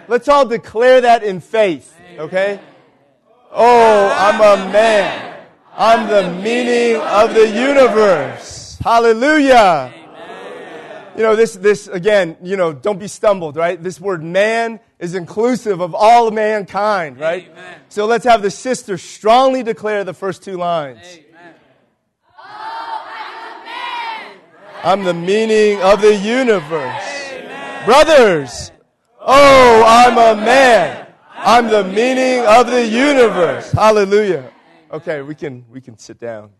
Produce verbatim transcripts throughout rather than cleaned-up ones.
Let's all declare that in faith, okay? Oh, I'm a man. I'm the meaning of the universe. Hallelujah. You know, this, this again, you know, don't be stumbled, right? This word man is inclusive of all mankind, right? Amen. So let's have the sisters strongly declare the first two lines. Amen. Oh, I'm a man. I'm the meaning of the universe. Amen. Brothers, oh, I'm a man. I'm the meaning of the universe. Hallelujah. Okay, we can we can sit down.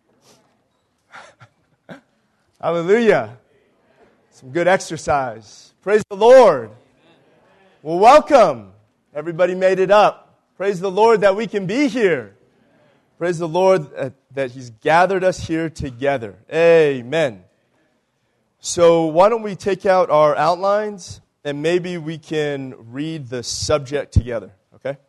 Hallelujah. Some good exercise. Praise the Lord. Well, welcome. Everybody made it up. Praise the Lord that we can be here. Praise the Lord that, that He's gathered us here together. Amen. So why don't we take out our outlines and maybe we can read the subject together, okay?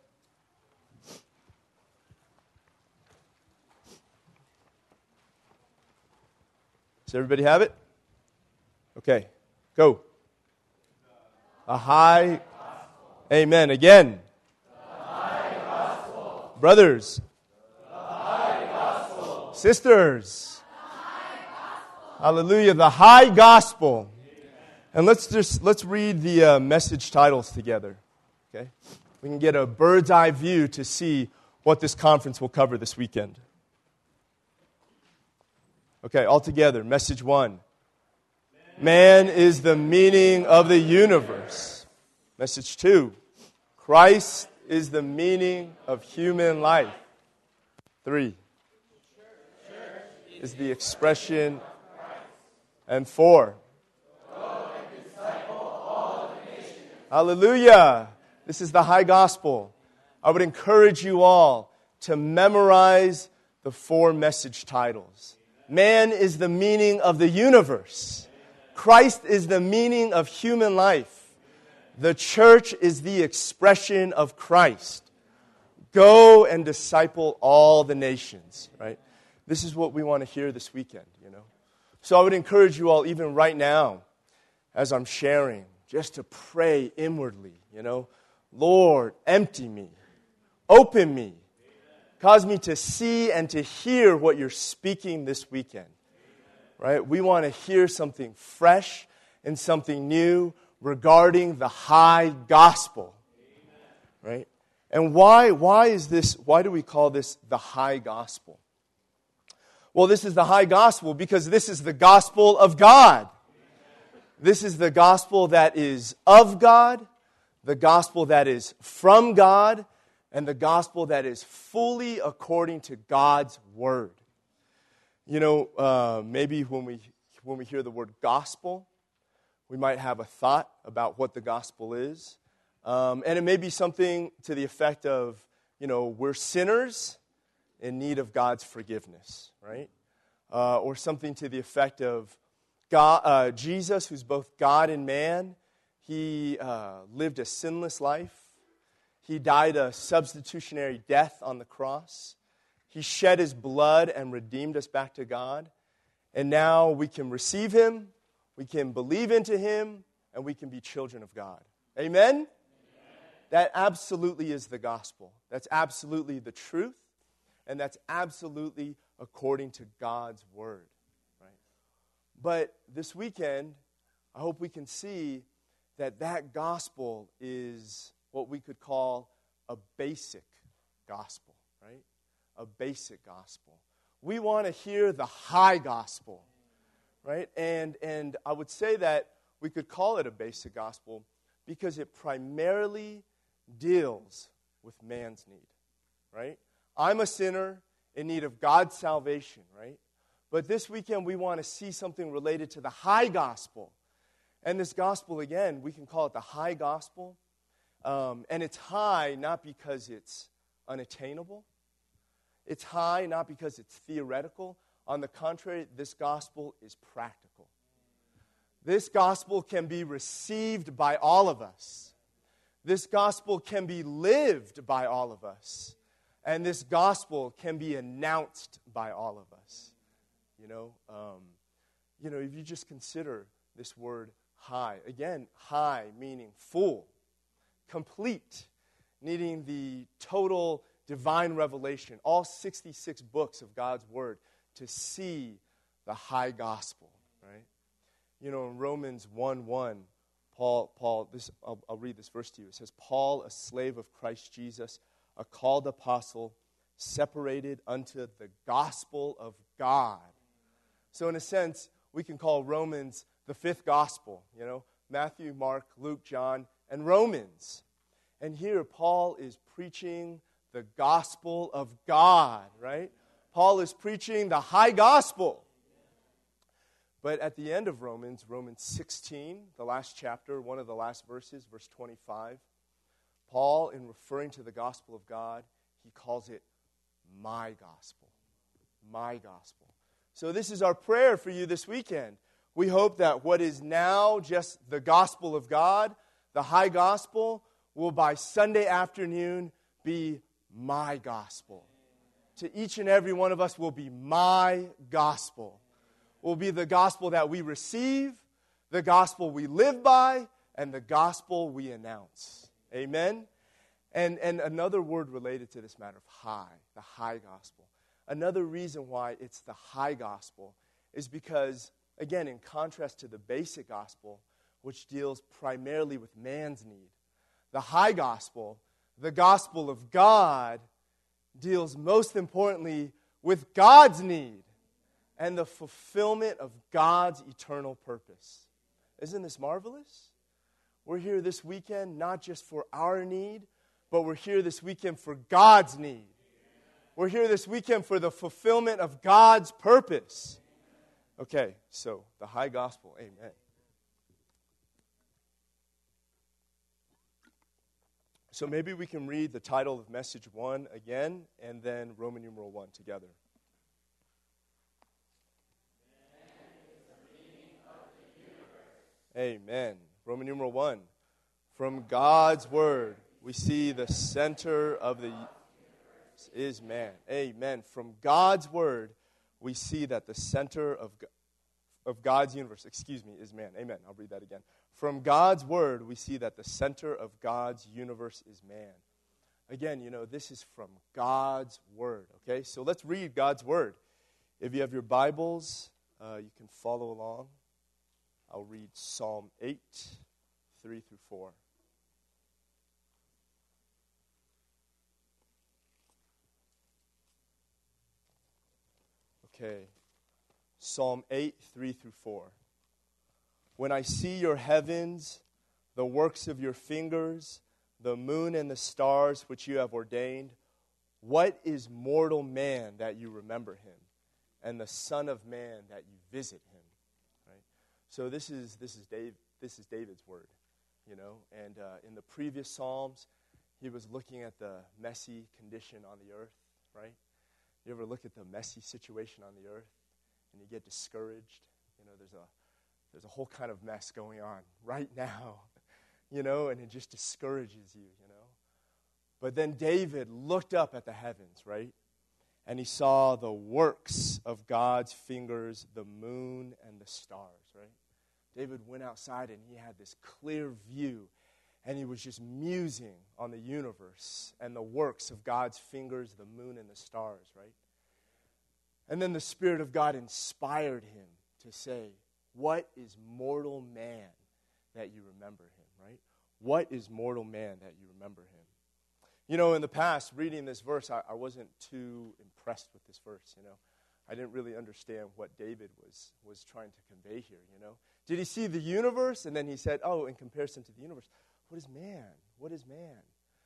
Does everybody have it? Okay, go. A high, amen. Again. The high gospel. Brothers. The high gospel. Sisters. The high gospel. Hallelujah. The high gospel. And let's just, let's read the uh, message titles together. Okay? We can get a bird's eye view to see what this conference will cover this weekend. Okay, all together. Message one. Man is the meaning of the universe. Message two. Christ is the meaning of human life. Three. Is the expression. And four. Hallelujah. This is the high gospel. I would encourage you all to memorize the four message titles. Man is the meaning of the universe. Christ is the meaning of human life. The church is the expression of Christ. Go and disciple all the nations, right? This is what we want to hear this weekend, you know. So I would encourage you all, even right now, as I'm sharing, just to pray inwardly, you know. Lord, empty me. Open me. Cause me to see and to hear what you're speaking this weekend. Right? We want to hear something fresh and something new regarding the high gospel. Right? And why, why is this, why do we call this the high gospel? Well, this is the high gospel because this is the gospel of God. This is the gospel that is of God, the gospel that is from God, and the gospel that is fully according to God's word. You know, uh, maybe when we when we hear the word gospel, we might have a thought about what the gospel is. Um, and it may be something to the effect of, you know, we're sinners in need of God's forgiveness, right? Uh, or something to the effect of God, uh, Jesus, who's both God and man, he uh, lived a sinless life. He died a substitutionary death on the cross. He shed his blood and redeemed us back to God. And now we can receive him, we can believe into him, and we can be children of God. Amen? Amen? That absolutely is the gospel. That's absolutely the truth. And that's absolutely according to God's word. Right? But this weekend, I hope we can see that that gospel is what we could call a basic gospel, right? A basic gospel. We want to hear the high gospel, right? And and I would say that we could call it a basic gospel because it primarily deals with man's need, right? I'm a sinner in need of God's salvation, right? But this weekend we want to see something related to the high gospel. And this gospel, again, we can call it the high gospel. Um, and it's high not because it's unattainable. It's high not because it's theoretical. On the contrary, this gospel is practical. This gospel can be received by all of us. This gospel can be lived by all of us. And this gospel can be announced by all of us. You know, um, you know, if you just consider this word high. Again, high meaning full. complete, needing the total divine revelation, all sixty-six books of God's Word, to see the high gospel, right? You know, in Romans one one, Paul, Paul, this I'll, I'll read this verse to you. It says, Paul, a slave of Christ Jesus, a called apostle, separated unto the gospel of God. So in a sense, we can call Romans the fifth gospel, you know, Matthew, Mark, Luke, John, and Romans. And here Paul is preaching the gospel of God, right? Paul is preaching the high gospel. But at the end of Romans, Romans sixteen, the last chapter, one of the last verses, verse twenty-five, Paul, in referring to the gospel of God, he calls it my gospel. My gospel. So this is our prayer for you this weekend. We hope that what is now just the gospel of God, the high gospel, will by Sunday afternoon be my gospel. To each and every one of us will be my gospel. Will be the gospel that we receive, the gospel we live by, and the gospel we announce. Amen? And, and another word related to this matter of high, the high gospel. Another reason why it's the high gospel is because, again, in contrast to the basic gospel, which deals primarily with man's need, the high gospel, the gospel of God, deals most importantly with God's need and the fulfillment of God's eternal purpose. Isn't this marvelous? We're here this weekend not just for our need, but we're here this weekend for God's need. We're here this weekend for the fulfillment of God's purpose. Okay, so the high gospel, amen. So maybe we can read the title of message one again, and then Roman numeral one together. Amen. Roman numeral one. From God's word, we see the center of the universe is man. Amen. From God's word, we see that the center of, of God's universe, excuse me, is man. Amen. I'll read that again. From God's word, we see that the center of God's universe is man. Again, you know, this is from God's word, okay? So let's read God's word. If you have your Bibles, uh, you can follow along. I'll read Psalm eight, three through four. Okay. Psalm eight, three through four. When I see your heavens, the works of your fingers, the moon and the stars which you have ordained, what is mortal man that you remember him, and the son of man that you visit him? Right? So this is this is Dave. This is David's word, you know. And uh, in the previous Psalms, he was looking at the messy condition on the earth. Right? You ever look at the messy situation on the earth, and you get discouraged? You know, there's a There's a whole kind of mess going on right now, you know, and it just discourages you, you know. But then David looked up at the heavens, right? And he saw the works of God's fingers, the moon and the stars, right? David went outside and he had this clear view, and he was just musing on the universe and the works of God's fingers, the moon and the stars, right? And then the Spirit of God inspired him to say, what is mortal man that you remember him, right? What is mortal man that you remember him? You know, in the past, reading this verse, I, I wasn't too impressed with this verse, you know. I didn't really understand what David was, was trying to convey here, you know. Did he see the universe? And then he said, oh, in comparison to the universe, what is man? What is man?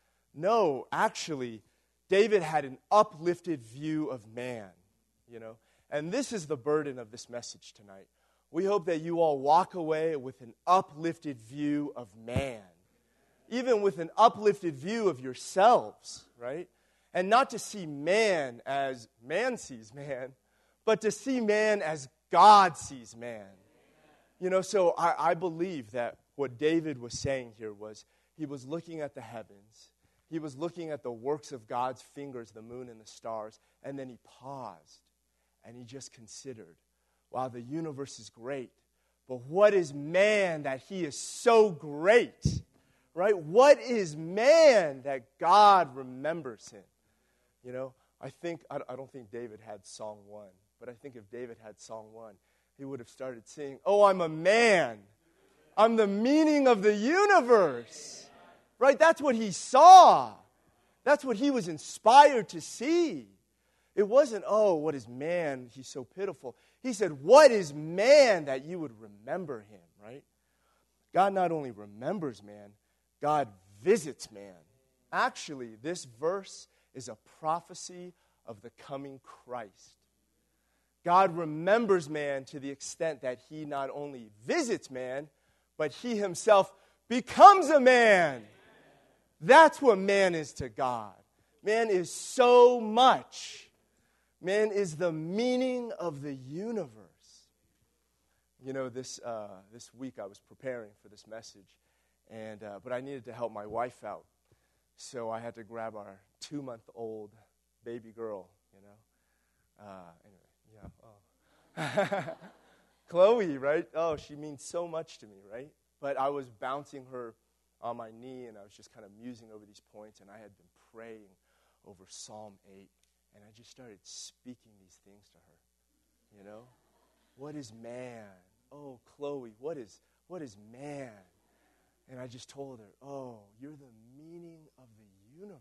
No, actually, David had an uplifted view of man, you know. And this is the burden of this message tonight. We hope that you all walk away with an uplifted view of man, even with an uplifted view of yourselves, right? And not to see man as man sees man, but to see man as God sees man. You know, so I, I believe that what David was saying here was he was looking at the heavens, he was looking at the works of God's fingers, the moon and the stars, and then he paused and he just considered, wow, the universe is great, but what is man that he is so great, right? What is man that God remembers him? You know, I think, I don't think David had Song one, but I think if David had Song one, he would have started singing, oh, I'm a man. I'm the meaning of the universe, right? That's what he saw. That's what he was inspired to see. It wasn't, oh, what is man? He's so pitiful. He said, what is man that you would remember him, right? God not only remembers man, God visits man. Actually, this verse is a prophecy of the coming Christ. God remembers man to the extent that he not only visits man, but he himself becomes a man. That's what man is to God. Man is so much. Man is the meaning of the universe. You know, this uh, this week I was preparing for this message, and uh, but I needed to help my wife out. So I had to grab our two-month-old baby girl, you know. Uh, anyway, yeah. Oh. Chloe, right? Oh, she means so much to me, right? But I was bouncing her on my knee, and I was just kind of musing over these points, and I had been praying over Psalm eight, and I just started speaking these things to her, you know? What is man? Oh, Chloe, what is what is man? And I just told her, oh, you're the meaning of the universe.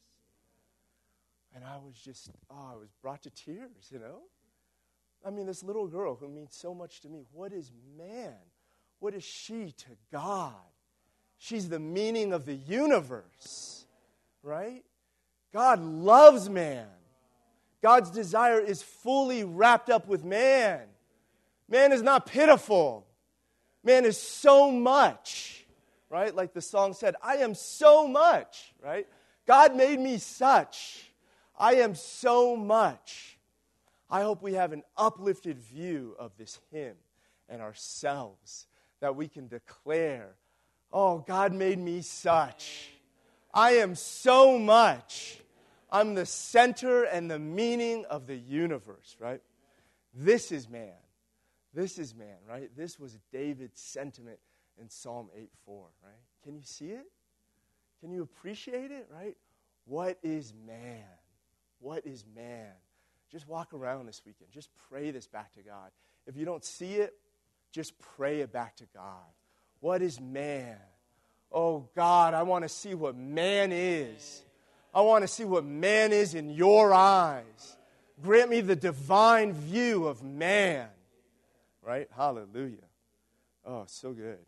And I was just, oh, I was brought to tears, you know? I mean, this little girl who means so much to me, what is man? What is she to God? She's the meaning of the universe, right? God loves man. God's desire is fully wrapped up with man. Man is not pitiful. Man is so much, right? Like the song said, I am so much, right? God made me such. I am so much. I hope we have an uplifted view of this hymn and ourselves, that we can declare, oh, God made me such. I am so much. I'm the center and the meaning of the universe, right? This is man. This is man, right? This was David's sentiment in Psalm eight four, right? Can you see it? Can you appreciate it, right? What is man? What is man? Just walk around this weekend. Just pray this back to God. If you don't see it, just pray it back to God. What is man? Oh, God, I want to see what man is. I want to see what man is in your eyes. Grant me the divine view of man. Right? Hallelujah. Oh, so good.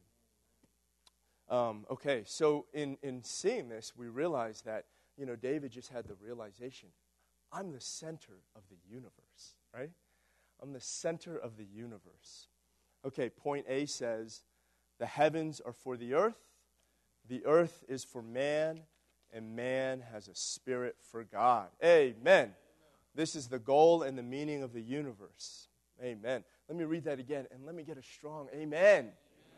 Um, okay, so in, in seeing this, we realize that, you know, David just had the realization, I'm the center of the universe, right? I'm the center of the universe. Okay, point A says, the heavens are for the earth, the earth is for man, and man has a spirit for God. Amen. This is the goal and the meaning of the universe. Amen. Let me read that again, and let me get a strong amen. Amen.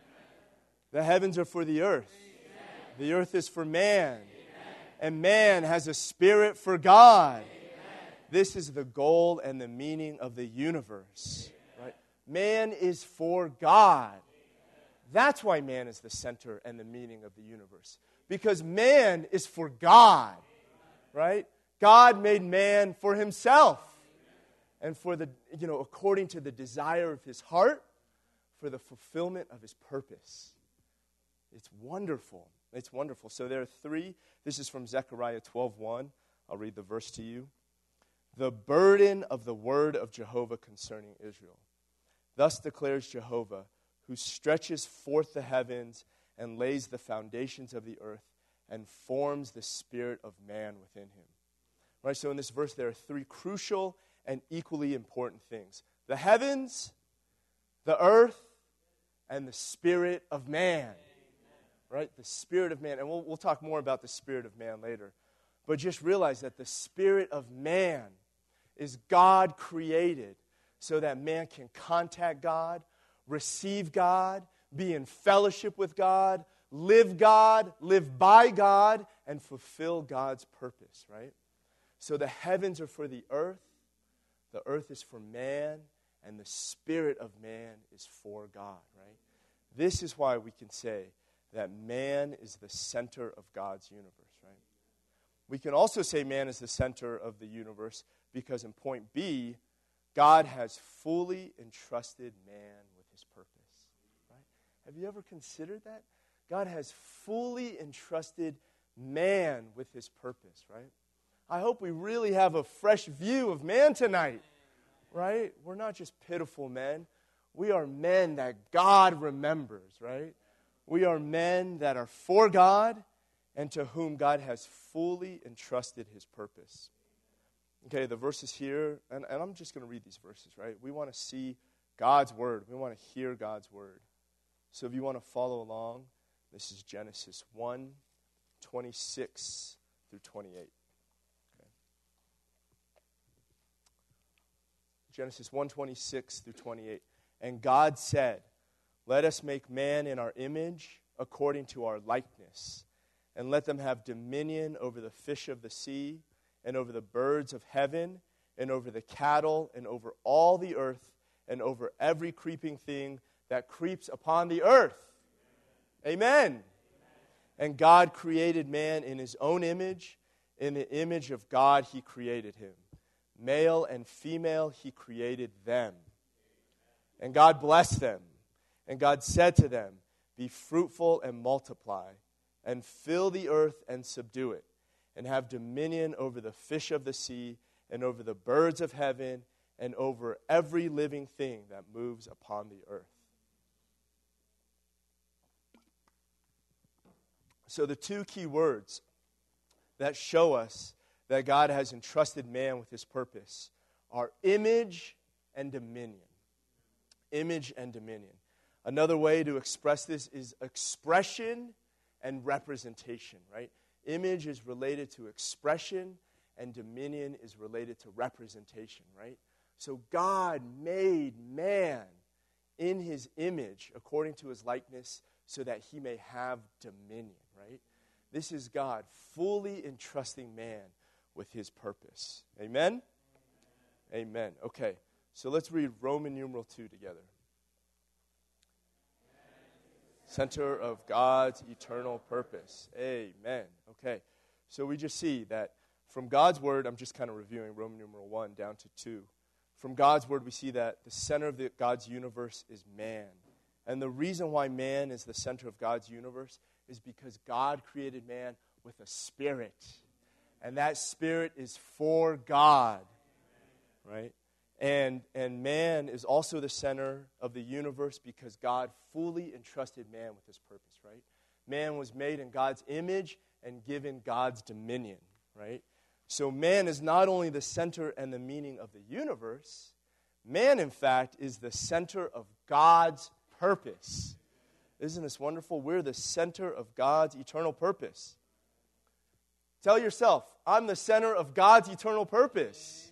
The heavens are for the earth. Amen. The earth is for man. Amen. And man has a spirit for God. Amen. This is the goal and the meaning of the universe. Amen. Right? Man is for God. Amen. That's why man is the center and the meaning of the universe. Because man is for God. Right? God made man for himself. And for the, you know, according to the desire of his heart, for the fulfillment of his purpose. It's wonderful. It's wonderful. So there are three. This is from Zechariah twelve one. I'll read the verse to you. The burden of the word of Jehovah concerning Israel. Thus declares Jehovah, who stretches forth the heavens and lays the foundations of the earth and forms the spirit of man within him. Right, so in this verse there are three crucial and equally important things. The heavens, the earth, and the spirit of man. Right? The spirit of man. And we'll, we'll talk more about the spirit of man later. But just realize that the spirit of man is God created so that man can contact God, receive God, be in fellowship with God, live God, live by God, and fulfill God's purpose, right? So the heavens are for the earth, the earth is for man, and the spirit of man is for God, right? This is why we can say that man is the center of God's universe, right? We can also say man is the center of the universe because in point B, God has fully entrusted man with his purpose, right? Have you ever considered that? God has fully entrusted man with his purpose, right? I hope we really have a fresh view of man tonight, right? We're not just pitiful men. We are men that God remembers, right? We are men that are for God and to whom God has fully entrusted his purpose. Okay, the verses here, and, and I'm just going to read these verses, right? We want to see God's word. We want to hear God's word. So if you want to follow along, this is Genesis one, twenty-six through twenty-eight. Okay. Genesis one, twenty-six through twenty-eight. And God said, let us make man in our image according to our likeness, and let them have dominion over the fish of the sea, and over the birds of heaven, and over the cattle, and over all the earth, and over every creeping thing that creeps upon the earth. Amen. Amen. And God created man in his own image. In the image of God he created him. Male and female he created them. And God blessed them. And God said to them, be fruitful and multiply, and fill the earth and subdue it, and have dominion over the fish of the sea, and over the birds of heaven, and over every living thing that moves upon the earth. So the two key words that show us that God has entrusted man with his purpose are image and dominion. Image and dominion. Another way to express this is expression and representation, right? Image is related to expression, and dominion is related to representation, right? So God made man in his image, according to his likeness, so that he may have dominion, right? This is God fully entrusting man with his purpose. Amen? Amen. Amen. Okay, so let's read Roman numeral two together. Center of God's eternal purpose. Amen. Okay, so we just see that from God's word, I'm just kind of reviewing Roman numeral one down to two. From God's word, we see that the center of the, God's universe is man. And the reason why man is the center of God's universe is because God created man with a spirit. And that spirit is for God, right? And, and man is also the center of the universe because God fully entrusted man with his purpose, right? Man was made in God's image and given God's dominion, right? So man is not only the center and the meaning of the universe, man, in fact, is the center of God's purpose. Isn't this wonderful? We're the center of God's eternal purpose. Tell yourself, I'm the center of God's eternal purpose.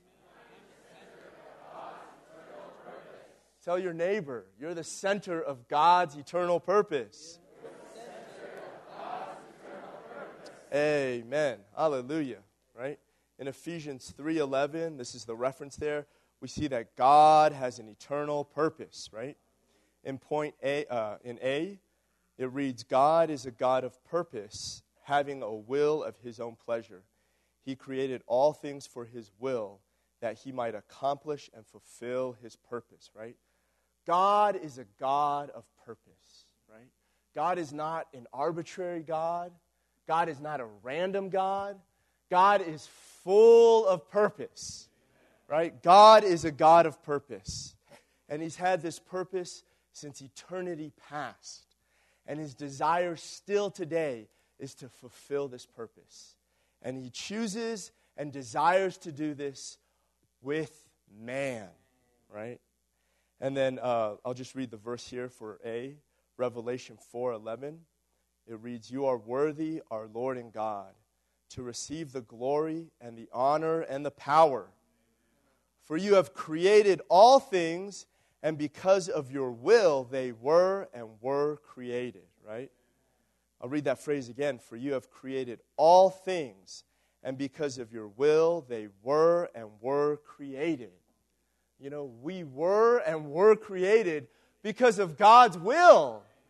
Tell your neighbor, you're the center of God's eternal purpose. God's eternal purpose. Amen. Hallelujah. Right? In Ephesians three eleven, this is the reference there, we see that God has an eternal purpose, right? In point A, uh, in A, it reads, God is a God of purpose, having a will of his own pleasure. He created all things for his will, that he might accomplish and fulfill his purpose, right? God is a God of purpose, right? God is not an arbitrary God. God is not a random God. God is full of purpose, right? God is a God of purpose. And he's had this purpose since eternity past. And his desire still today is to fulfill this purpose. And he chooses and desires to do this with man, right? And then uh, I'll just read the verse here for A, Revelation four eleven. It reads, you are worthy, our Lord and God, to receive the glory and the honor and the power. For you have created all things, and because of your will they were and were created, right? I'll read that phrase again. For you have created all things, and because of your will they were and were created. You know, we were and were created because of God's will.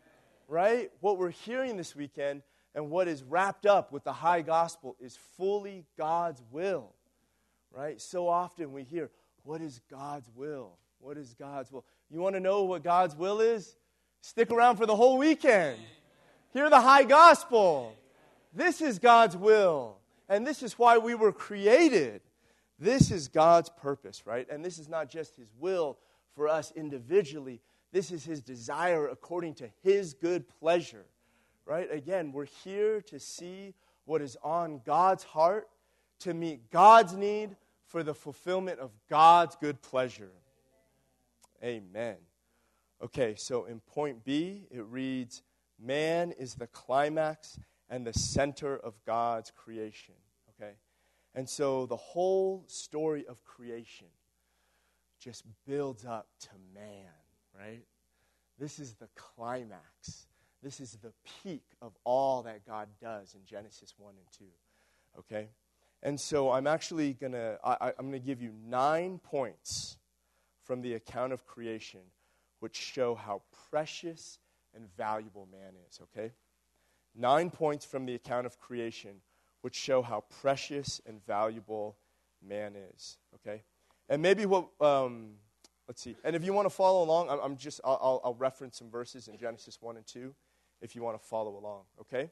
right? What we're hearing this weekend and what is wrapped up with the high gospel is fully God's will, right? So often we hear, what is God's will? What is God's will? You want to know what God's will is? Stick around for the whole weekend. Hear the high gospel. This is God's will. And this is why we were created. This is God's purpose, right? And this is not just His will for us individually. This is His desire according to His good pleasure, right? Again, we're here to see what is on God's heart, to meet God's need for the fulfillment of God's good pleasure. Amen. Okay, so in point B, it reads, man is the climax and the center of God's creation. Okay? And so the whole story of creation just builds up to man, right? This is the climax. This is the peak of all that God does in Genesis one and two. Okay? And so I'm actually going to, I'm going to give you nine points from the account of creation which show how precious and valuable man is, okay? Nine points from the account of creation which show how precious and valuable man is, okay? And maybe what, um, let's see, and if you want to follow along, I'm, I'm just, I'll, I'll, I'll reference some verses in Genesis one and two if you want to follow along, okay?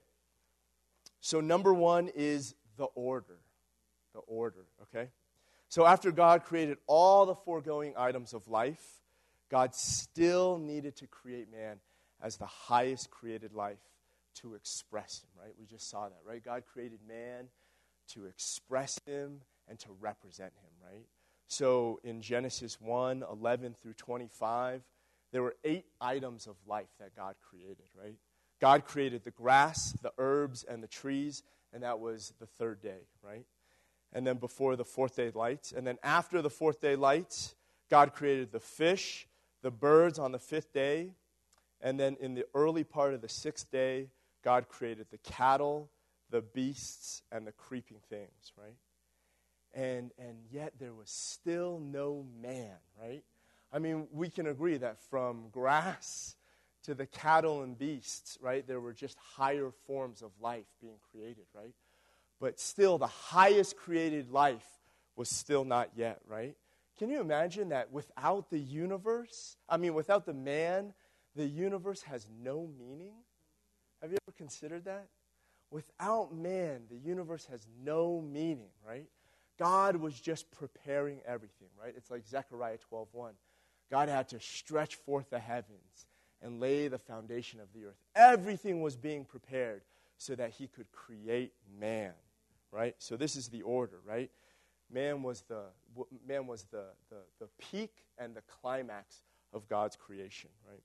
So number one is the order, the order, okay? So after God created all the foregoing items of life, God still needed to create man as the highest created life to express him, right? We just saw that, right? God created man to express him and to represent him, right? So in Genesis one, eleven through twenty-five, there were eight items of life that God created, right? God created the grass, the herbs, and the trees, and that was the third day, right? And then before the fourth day lights. And then after the fourth day lights, God created the fish, the birds on the fifth day. And then in the early part of the sixth day, God created the cattle, the beasts, and the creeping things, right? And and yet there was still no man, right? I mean, we can agree that from grass to the cattle and beasts, right, there were just higher forms of life being created, right? But still, the highest created life was still not yet, right? Can you imagine that without the universe, I mean, without the man, the universe has no meaning? Have you ever considered that? Without man, the universe has no meaning, right? God was just preparing everything, right? It's like Zechariah twelve one. God had to stretch forth the heavens and lay the foundation of the earth. Everything was being prepared so that he could create man, right? So this is the order, right? Man was the man was the, the, the peak and the climax of God's creation, right?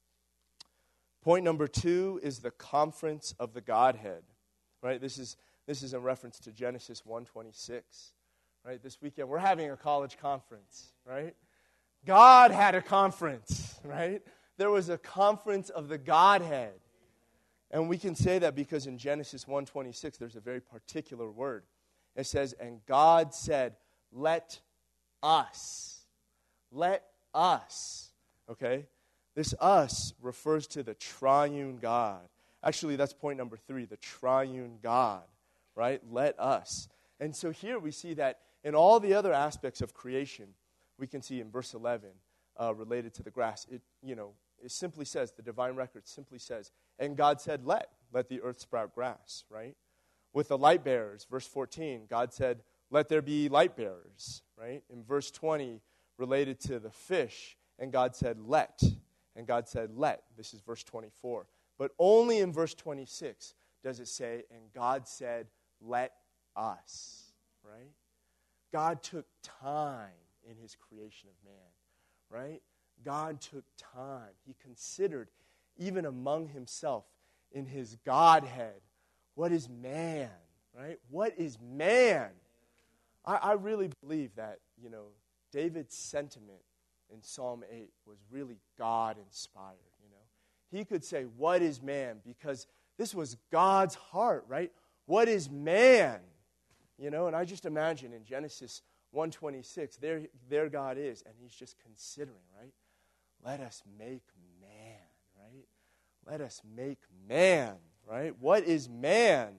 Point number two is the conference of the Godhead, right? This is this is in reference to Genesis one twenty-six, right? This weekend we're having a college conference, right? God had a conference, right? There was a conference of the Godhead. And we can say that because in Genesis one twenty-six, there's a very particular word. It says, and God said, let us. Let us. Okay? This us refers to the triune God. Actually, that's point number three, the triune God, right? Let us. And so here we see that in all the other aspects of creation, we can see in verse eleven, uh, related to the grass, it, you know, it simply says, the divine record simply says, and God said, let, let the earth sprout grass, right? With the light bearers, verse fourteen, God said, let there be light bearers, right? In verse twenty, related to the fish, and God said, let. And God said, let. This is verse twenty-four. But only in verse twenty-six does it say, and God said, let us, right? God took time in his creation of man, right? God took time. He considered, even among himself, in his Godhead, what is man, right? What is man? I, I really believe that, you know, David's sentiment in Psalm eight was really God-inspired, you know. He could say, what is man? Because this was God's heart, right? What is man? You know, and I just imagine in Genesis one twenty-six, there, there God is, and he's just considering, right? Let us make man, right? let us make man, right? What is man?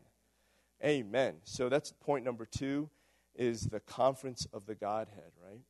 Amen. So that's point number two, is the conference of the Godhead, right?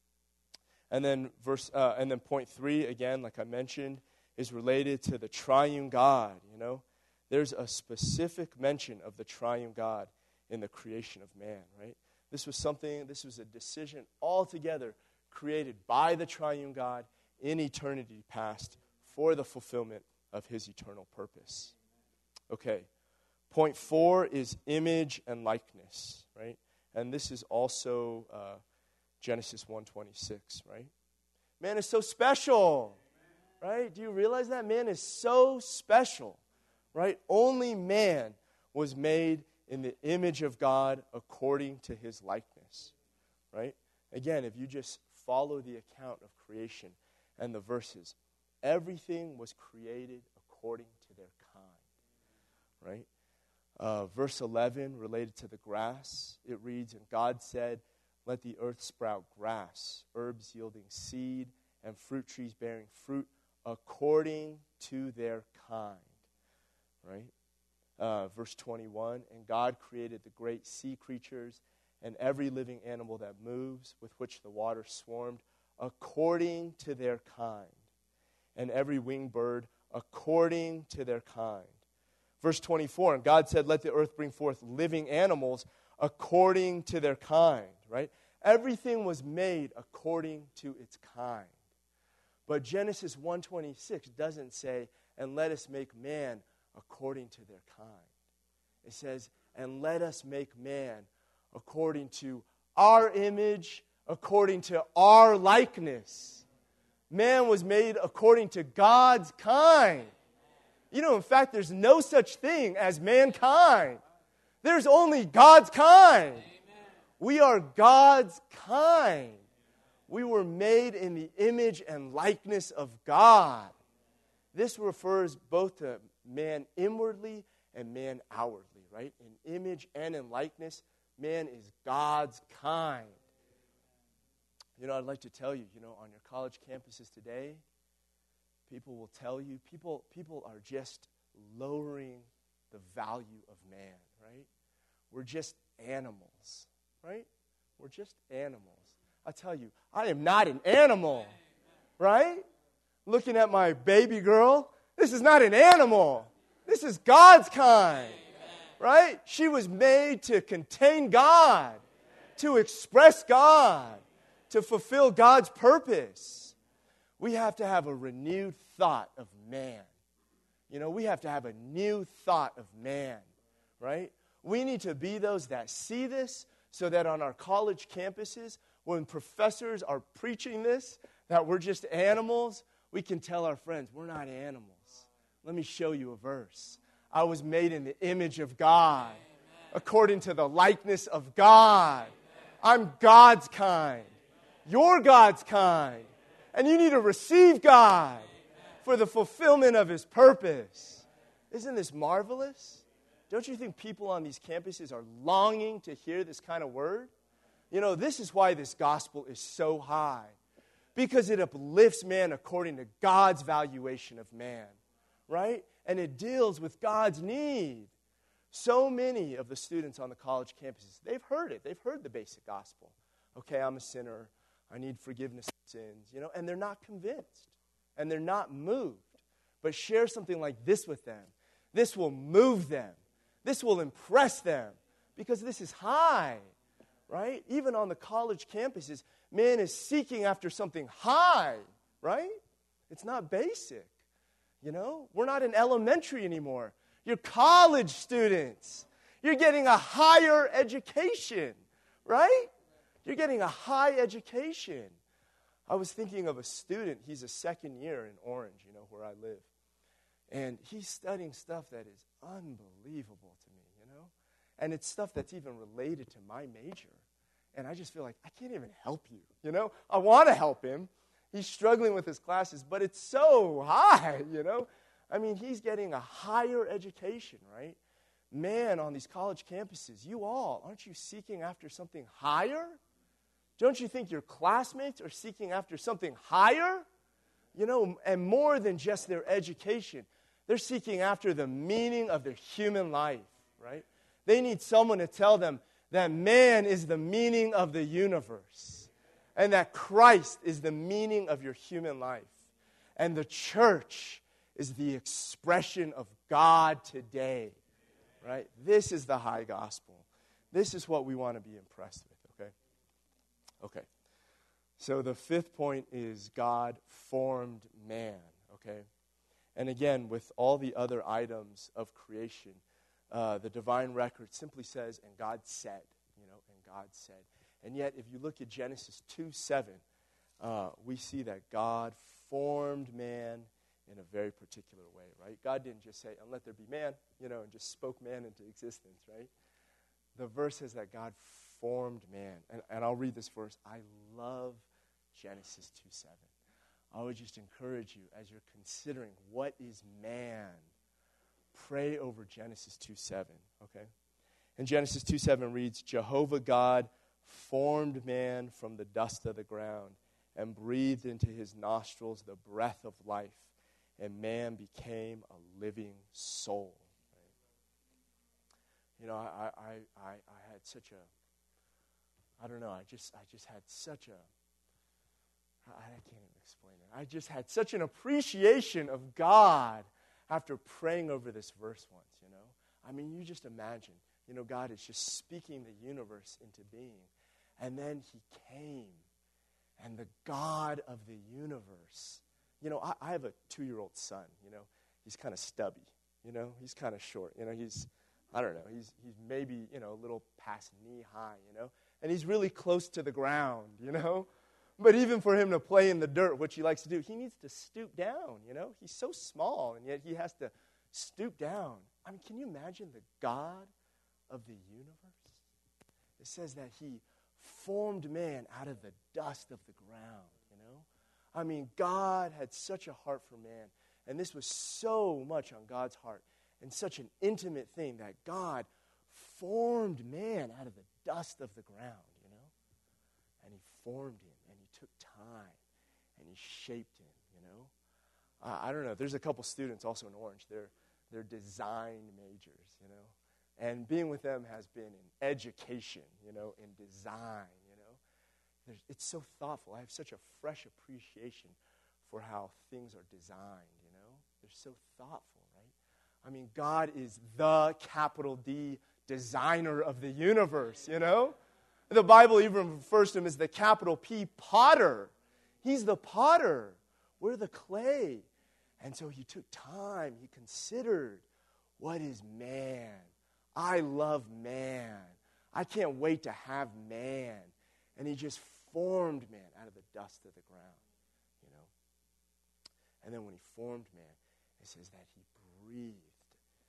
And then verse, uh, and then point three, again, like I mentioned, is related to the triune God, you know? There's a specific mention of the triune God in the creation of man, right? This was something, this was a decision altogether created by the triune God in eternity past for the fulfillment of his eternal purpose. Okay, point four is image and likeness, right? And this is also uh, Genesis one twenty-six, right? Man is so special, right? Do you realize that? Man is so special, right? Only man was made in the image of God according to his likeness, right? Again, if you just follow the account of creation and the verses, everything was created according to their kind, right? Uh, verse eleven, related to the grass, it reads, "And God said, let the earth sprout grass, herbs yielding seed, and fruit trees bearing fruit according to their kind," right? Uh, verse twenty-one, "And God created the great sea creatures and every living animal that moves, with which the water swarmed, according to their kind, and every winged bird according to their kind." Verse twenty-four, "And God said, let the earth bring forth living animals according to their kind," right? Everything was made according to its kind. But Genesis one twenty-six doesn't say, "And let us make man according to their kind." It says, "And let us make man according to our image, according to our likeness." Man was made according to God's kind. You know, in fact, there's no such thing as mankind. There's only God's kind. Amen. We are God's kind. We were made in the image and likeness of God. This refers both to man inwardly and man outwardly, right? In image and in likeness, man is God's kind. You know, I'd like to tell you, you know, on your college campuses today, people will tell you, people, people are just lowering the value of man, right? We're just animals, right? We're just animals. I tell you, I am not an animal, right? Looking at my baby girl, this is not an animal. This is God's kind, right? She was made to contain God, to express God, to fulfill God's purpose. We have to have a renewed thought of man. You know, we have to have a new thought of man, right? We need to be those that see this so that on our college campuses, when professors are preaching this, that we're just animals, we can tell our friends, we're not animals. Let me show you a verse. I was made in the image of God, according to the likeness of God. I'm God's kind. You're God's kind. And you need to receive God for the fulfillment of His purpose. Isn't this marvelous? Don't you think people on these campuses are longing to hear this kind of word? You know, this is why this gospel is so high. Because it uplifts man according to God's valuation of man, right? And it deals with God's need. So many of the students on the college campuses, they've heard it. They've heard the basic gospel. Okay, I'm a sinner. I need forgiveness of sins, you know, and they're not convinced. And they're not moved. But share something like this with them. This will move them. This will impress them. Because this is high, right? Even on the college campuses, man is seeking after something high, right? It's not basic, you know? We're not in elementary anymore. You're college students. You're getting a higher education, right? You're getting a high education. I was thinking of a student. He's a second year in Orange, you know, where I live. And he's studying stuff that is unbelievable to me, you know? And it's stuff that's even related to my major. And I just feel like I can't even help you, you know? I want to help him. He's struggling with his classes, but it's so high, you know? I mean, he's getting a higher education, right? Man, on these college campuses, you all, aren't you seeking after something higher? Don't you think your classmates are seeking after something higher? You know, and more than just their education. They're seeking after the meaning of their human life, right? They need someone to tell them that man is the meaning of the universe and that Christ is the meaning of your human life. And the church is the expression of God today, right? This is the high gospel. This is what we want to be impressed with, okay? Okay. So the fifth point is God formed man, okay? And again, with all the other items of creation, uh, the divine record simply says, and God said, you know, and God said. And yet, if you look at Genesis two seven, uh, we see that God formed man in a very particular way, right? God didn't just say, and let there be man, you know, and just spoke man into existence, right? The verse says that God formed man. And, and I'll read this verse. I love Genesis two seven. I would just encourage you, as you're considering what is man, pray over Genesis two seven, okay? And Genesis two seven reads, Jehovah God formed man from the dust of the ground and breathed into his nostrils the breath of life, and man became a living soul. Right? You know, I, I, I, I had such a, I don't know, I just, I just had such a, I can't even explain it. I just had such an appreciation of God after praying over this verse once, you know. I mean, you just imagine, you know, God is just speaking the universe into being. And then he came, and the God of the universe, you know, I, I have a two-year-old son, you know. He's kind of stubby, you know. He's kind of short, you know. He's, I don't know, he's, he's maybe, you know, a little past knee-high, you know. And he's really close to the ground, you know. But even for him to play in the dirt, which he likes to do, he needs to stoop down, you know. He's so small, and yet he has to stoop down. I mean, can you imagine the God of the universe? It says that he formed man out of the dust of the ground, you know. I mean, God had such a heart for man, and this was so much on God's heart, and such an intimate thing that God formed man out of the dust of the ground, you know. And he formed him. Took time, and he shaped him, you know. Uh, I don't know. There's a couple students also in Orange. They're, they're design majors, you know. And being with them has been in education, you know, in design, you know. There's, it's so thoughtful. I have such a fresh appreciation for how things are designed, you know. They're so thoughtful, right? I mean, God is the capital D designer of the universe, you know. The Bible even refers to him as the capital P potter. He's the potter. We're the clay. And so he took time. He considered, what is man? I love man. I can't wait to have man. And he just formed man out of the dust of the ground, you know. And then when he formed man, it says that he breathed.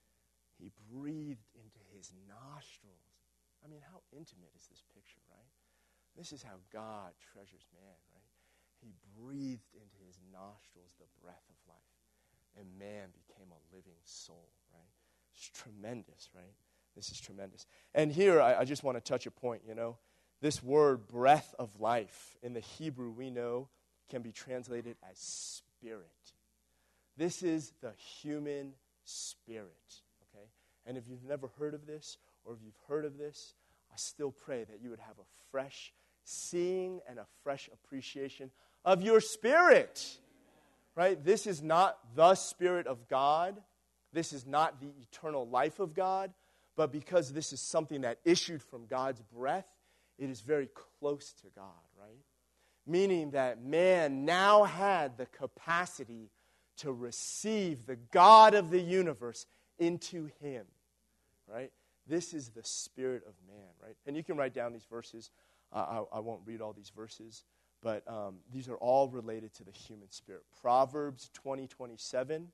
He breathed into his nostrils. I mean, how intimate is this picture, right? This is how God treasures man, right? He breathed into his nostrils the breath of life, and man became a living soul, right? It's tremendous, right? This is tremendous. And here, I, I just want to touch a point, you know. This word, breath of life, in the Hebrew, we know, can be translated as spirit. This is the human spirit, okay? And if you've never heard of this, or if you've heard of this, I still pray that you would have a fresh seeing and a fresh appreciation of your spirit, right? This is not the Spirit of God. This is not the eternal life of God. But because this is something that issued from God's breath, it is very close to God, right? Meaning that man now had the capacity to receive the God of the universe into him, right? This is the spirit of man, right? And you can write down these verses. Uh, I, I won't read all these verses, but um, these are all related to the human spirit. Proverbs twenty twenty-seven,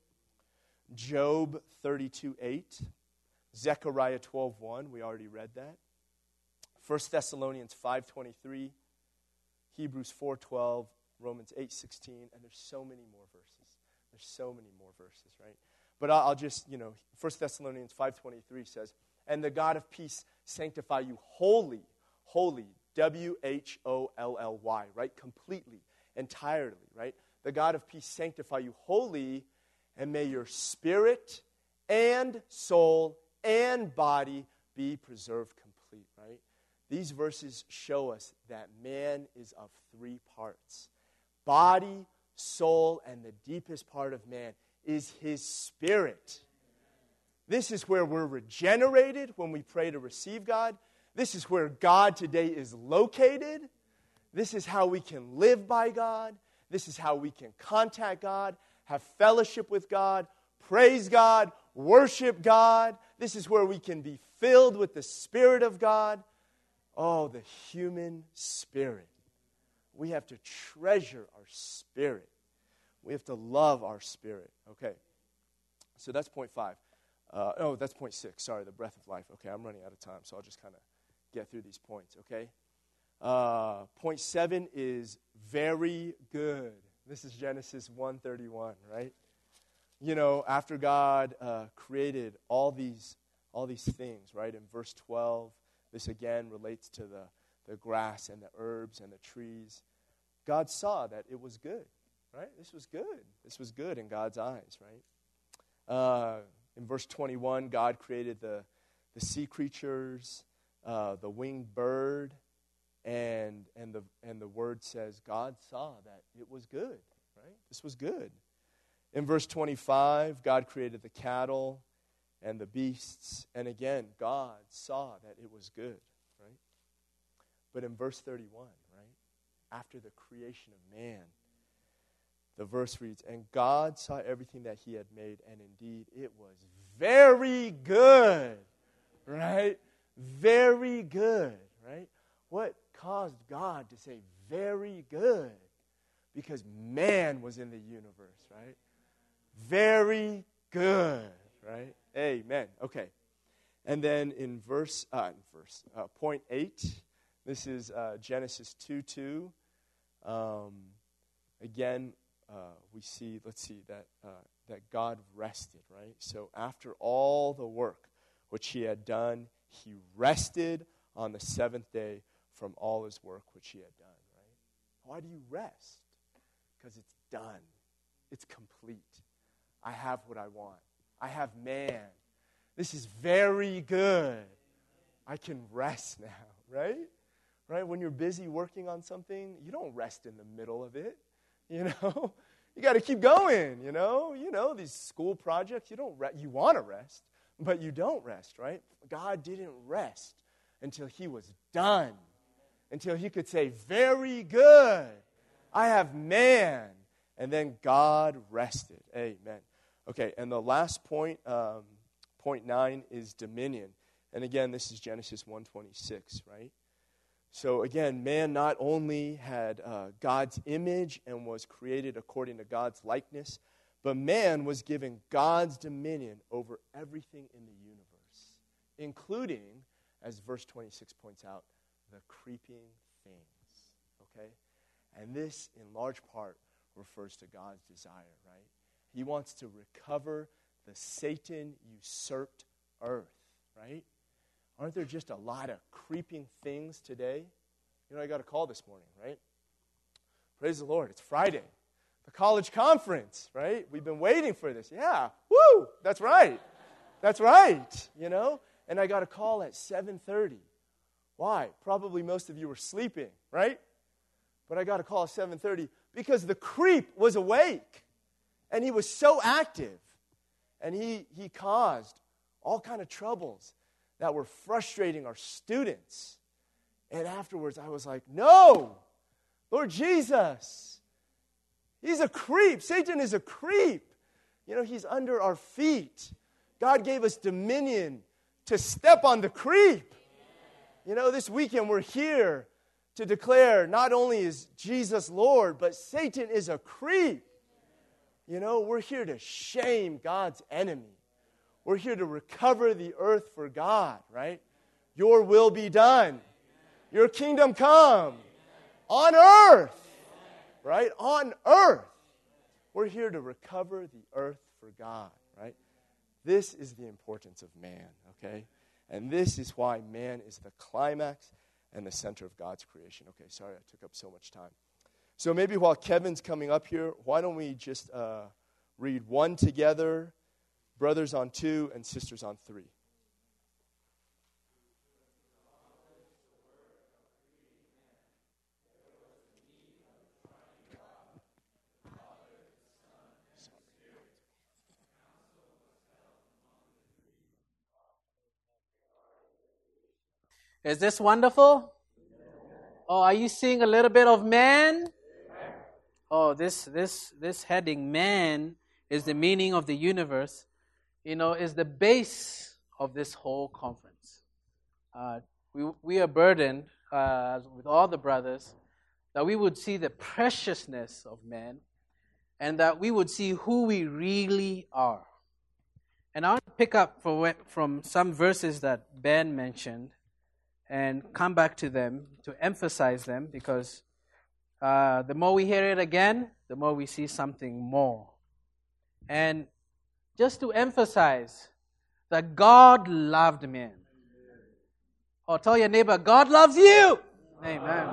Job thirty-two eight, Zechariah twelve one, we already read that. First Thessalonians five twenty-three, Hebrews four twelve, Romans eight sixteen, and there's so many more verses. There's so many more verses, right? But I'll, I'll just, you know, First Thessalonians five twenty-three says, and the God of peace sanctify you wholly, wholly, W H O L L Y, right? Completely, entirely, right? The God of peace sanctify you wholly, And may your spirit and soul and body be preserved complete, right? These verses show us that man is of three parts. Body, soul, and the deepest part of man is his spirit. This is where we're regenerated when we pray to receive God. This is where God today is located. This is how we can live by God. This is how we can contact God, have fellowship with God, praise God, worship God. This is where we can be filled with the Spirit of God. Oh, the human spirit. We have to treasure our spirit. We have to love our spirit. Okay. So that's point five. Uh, oh, that's point six. Sorry, the breath of life. Okay, I'm running out of time, so I'll just kind of get through these points, okay? Uh, point seven is very good. This is Genesis one thirty-one, right? You know, after God uh, created all these all these things, right? In verse twelve, this again relates to the, the grass and the herbs and the trees. God saw that it was good, right? This was good. This was good in God's eyes, right? Uh, in verse twenty-one, God created the, the sea creatures, uh, the winged bird, and and the and the word says God saw that it was good, right? This was good. In verse twenty-five, God created the cattle and the beasts, and again, God saw that it was good, right? But in verse thirty-one, right, after the creation of man, the verse reads, and God saw everything that he had made, and indeed it was very good, right? Very good, right? What caused God to say very good? Because man was in the universe, right? Very good, right? Amen. Okay. And then in verse, uh, in verse uh, point eight, this is uh, Genesis two two. Um, again, uh, we see, let's see, that uh, that God rested, right? So after all the work which he had done, he rested on the seventh day from all his work which he had done, right? Why do you rest? Because it's done. It's complete. I have what I want. I have man. This is very good. I can rest now, right? Right? When you're busy working on something, you don't rest in the middle of it, you know? You got to keep going, you know? You know, these school projects, you don't re- you want to rest, but you don't rest, right? God didn't rest until he was done, until he could say, very good. I have man. And then God rested. Amen. Okay, and the last point, um, point nine, is dominion. And again, this is Genesis one twenty-six, right? So again, man not only had uh, God's image and was created according to God's likeness, but man was given God's dominion over everything in the universe, including, as verse twenty-six points out, the creeping things, okay? And this, in large part, refers to God's desire, right? He wants to recover the Satan-usurped earth, right? Aren't there just a lot of creeping things today? You know, I got a call this morning, right? Praise the Lord, it's Friday. The college conference, right? We've been waiting for this. Yeah, woo, that's right. That's right, you know? And I got a call at seven thirty. Why? Probably most of you were sleeping, right? But I got a call at seven thirty because the creep was awake. And he was so active. And he, he caused all kind of troubles that were frustrating our students. And afterwards I was like, no, Lord Jesus, he's a creep. Satan is a creep. You know, he's under our feet. God gave us dominion to step on the creep. You know, this weekend we're here to declare not only is Jesus Lord, but Satan is a creep. You know, we're here to shame God's enemy. We're here to recover the earth for God, right? Your will be done. Your kingdom come. On earth, right? On earth. We're here to recover the earth for God, right? This is the importance of man, okay? And this is why man is the climax and the center of God's creation. Okay, sorry I took up so much time. So maybe while Kevin's coming up here, why don't we just uh, read one together, brothers on two, and sisters on three. Is this wonderful? Oh, are you seeing a little bit of man? Oh, this this this heading, man, is the meaning of the universe, you know, is the base of this whole conference. Uh, we we are burdened uh, with all the brothers that we would see the preciousness of man and that we would see who we really are. And I want to pick up for, from some verses that Ben mentioned and come back to them to emphasize them, because uh, the more we hear it again, the more we see something more. And just to emphasize that God loved man. Or tell your neighbor, God loves you. Amen.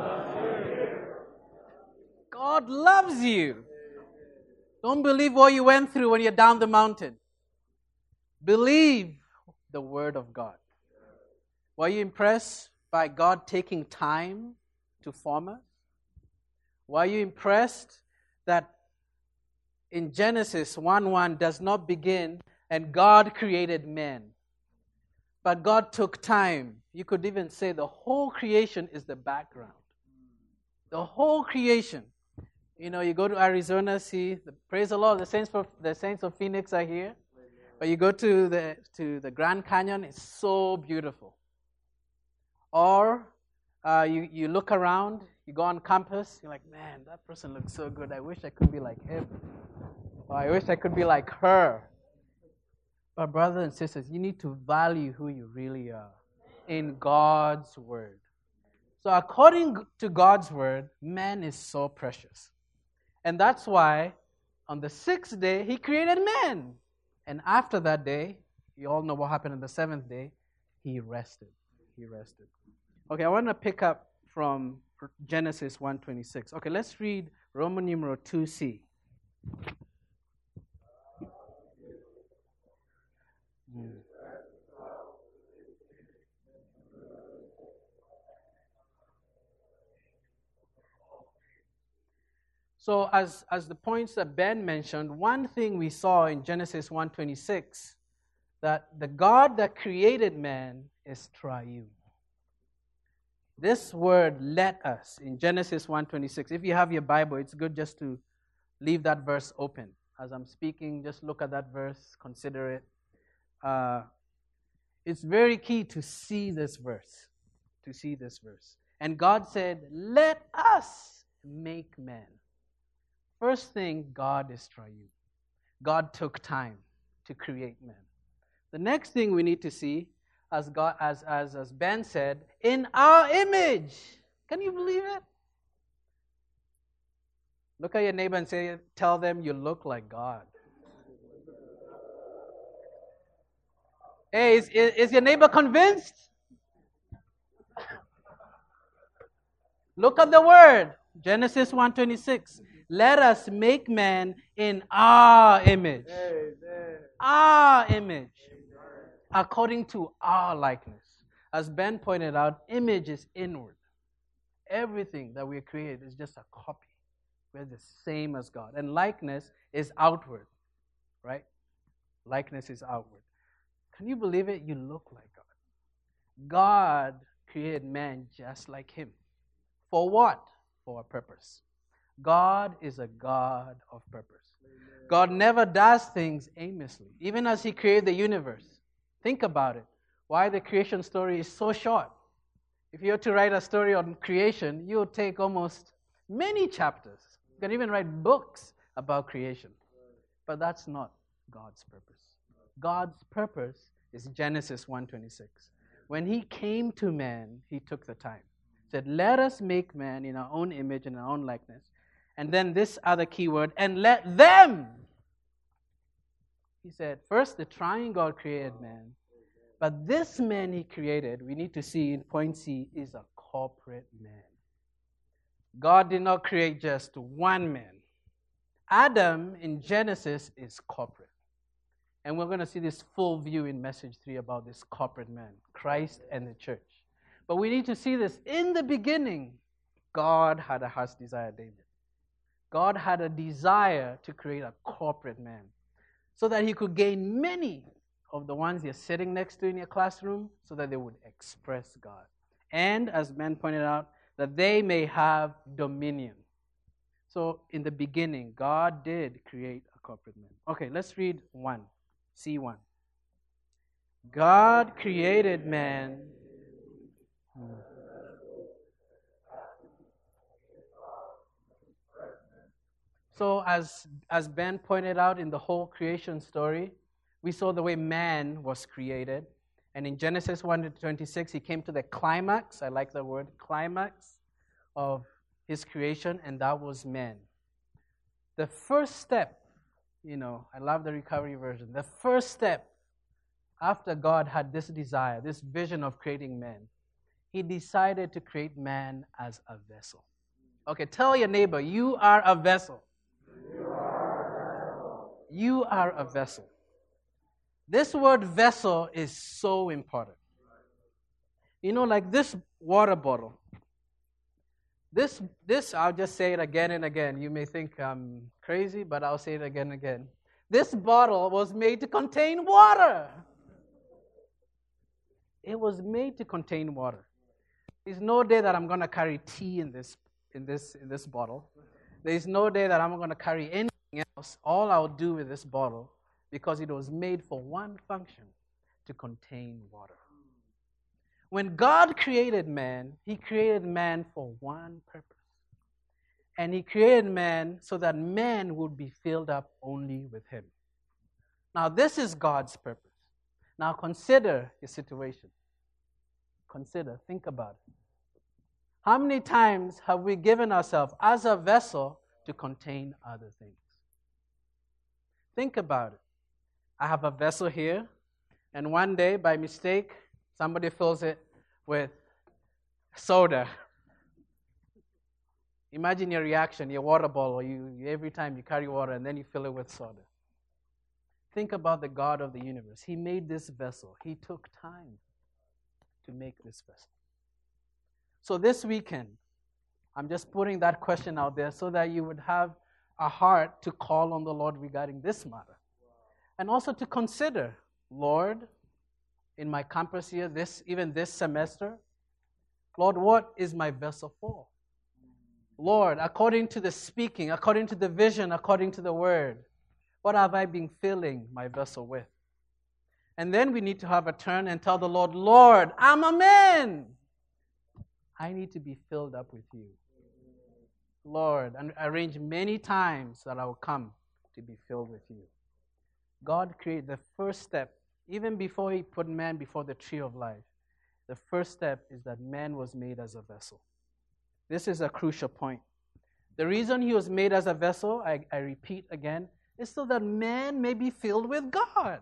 God loves you. Don't believe what you went through when you're down the mountain. Believe the word of God. Were you impressed by God taking time to form us? Were you impressed that in Genesis one one does not begin and God created man, but God took time? You could even say the whole creation is the background. The whole creation. You know, you go to Arizona, see, the, praise the Lord, the saints, for, the saints of Phoenix are here. But you go to the to the Grand Canyon, it's so beautiful. Or uh, you, you look around, you go on campus, you're like, man, that person looks so good. I wish I could be like him. Or I wish I could be like her. But brothers and sisters, you need to value who you really are in God's word. So according to God's word, man is so precious. And that's why on the sixth day, he created man. And after that day, you all know what happened on the seventh day, he rested. He rested. Okay, I want to pick up from Genesis one twenty-six. Okay, let's read Roman numeral two C. Hmm. So as, as the points that Ben mentioned, one thing we saw in Genesis one twenty-six, that the God that created man is triune. This word "let us" in Genesis one twenty-six, if you have your Bible, it's good just to leave that verse open. As I'm speaking, just look at that verse, consider it. Uh, it's very key to see this verse, to see this verse. And God said, "Let us make man." First thing, God is triune. God took time to create man. The next thing we need to see, as God, as, as, as Ben said, in our image. Can you believe it? Look at your neighbor and say, tell them you look like God. Hey, is, is, is your neighbor convinced? Look at the word. Genesis one twenty-six. Let us make man in our image. Amen. Our image. According to our likeness. As Ben pointed out, image is inward. Everything that we create is just a copy. We're the same as God. And likeness is outward. Right? Likeness is outward. Can you believe it? You look like God. God created man just like him. For what? For a purpose. God is a God of purpose. God never does things aimlessly. Even as he created the universe. Think about it. Why the creation story is so short. If you were to write a story on creation, you would take almost many chapters. You can even write books about creation. But that's not God's purpose. God's purpose is Genesis one twenty-six. When he came to man, he took the time. He said, let us make man in our own image and our own likeness. And then this other key word, and let them. He said, first the triune God created man. But this man he created, we need to see in point C, is a corporate man. God did not create just one man. Adam in Genesis is corporate. And we're going to see this full view in message three about this corporate man, Christ and the church. But we need to see this. In the beginning, God had a heart's desire, David. God had a desire to create a corporate man so that he could gain many of the ones you're sitting next to in your classroom so that they would express God. And, as Ben pointed out, that they may have dominion. So, in the beginning, God did create a corporate man. Okay, let's read one. C one. God created man. Hmm. So, as, as Ben pointed out in the whole creation story, we saw the way man was created. And in Genesis one to twenty-six, he came to the climax, I like the word climax, of his creation, and that was man. The first step, you know, I love the recovery version. The first step after God had this desire, this vision of creating man, he decided to create man as a vessel. Okay, tell your neighbor, you are a vessel. You are a vessel. You are a vessel. This word vessel is so important. You know, like this water bottle. This, this, I'll just say it again and again. You may think I'm crazy, but I'll say it again and again. This bottle was made to contain water. It was made to contain water. There's no day that I'm going to carry tea in this, in this, in this bottle. There's no day that I'm going to carry anything else. All I'll do with this bottle, because it was made for one function, to contain water. When God created man, he created man for one purpose. And he created man so that man would be filled up only with him. Now, this is God's purpose. Now, consider your situation. Consider, think about it. How many times have we given ourselves as a vessel to contain other things? Think about it. I have a vessel here, and one day, by mistake, somebody fills it with soda. Imagine your reaction, your water bottle. You, you every time you carry water, and then you fill it with soda. Think about the God of the universe. He made this vessel. He took time to make this vessel. So this weekend, I'm just putting that question out there so that you would have a heart to call on the Lord regarding this matter. And also to consider, Lord, in my campus year, this, even this semester, Lord, what is my vessel for? Lord, according to the speaking, according to the vision, according to the word, what have I been filling my vessel with? And then we need to have a turn and tell the Lord, Lord, I'm a man. I need to be filled up with you. Lord, and arrange many times that I will come to be filled with you. God created the first step, even before he put man before the tree of life. The first step is that man was made as a vessel. This is a crucial point. The reason he was made as a vessel, I, I repeat again, is so that man may be filled with God.